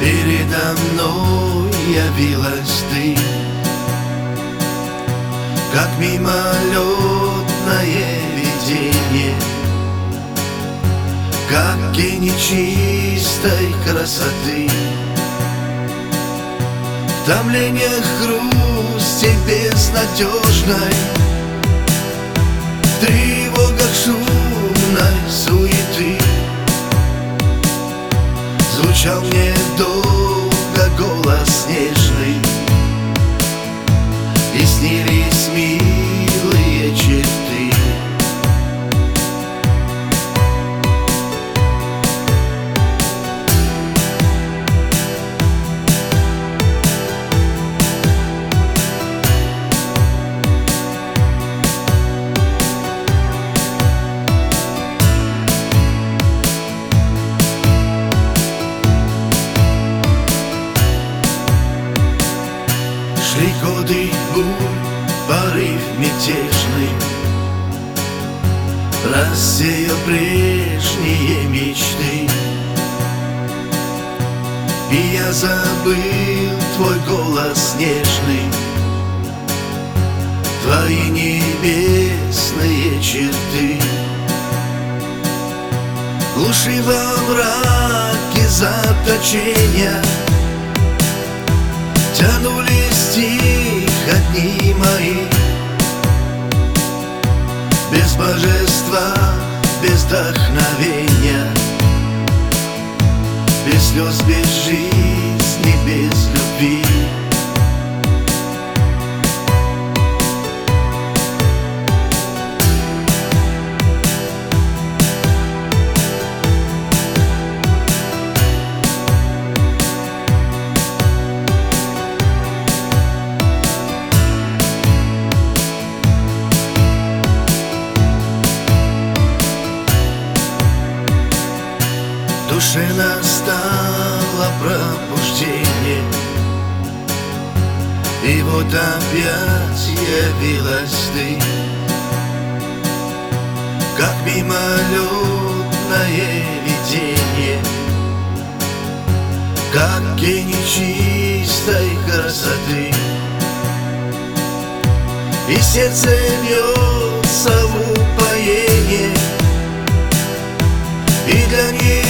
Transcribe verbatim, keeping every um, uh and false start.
Передо мной явилась ты, как мимолетное видение, как тень нечистой красоты. В томлениях грусти безнадежной, в тревогах шумной суеты звучал мне долго голос нежный, и снились милые черты. Шли годы бурь, порыв мятежный рассеял прежние мечты, и я забыл твой голос нежный, твои небесные черты. В глуши во мраке заточения тянулись тихо дни мои, без божества, без вдохновения, без слез, без жизни, без любви. В душе настало пробуждение, и вот опять явилась ты, как мимолетное видение, как тень нечистой красоты. И сердце бьется в упоении, и для нее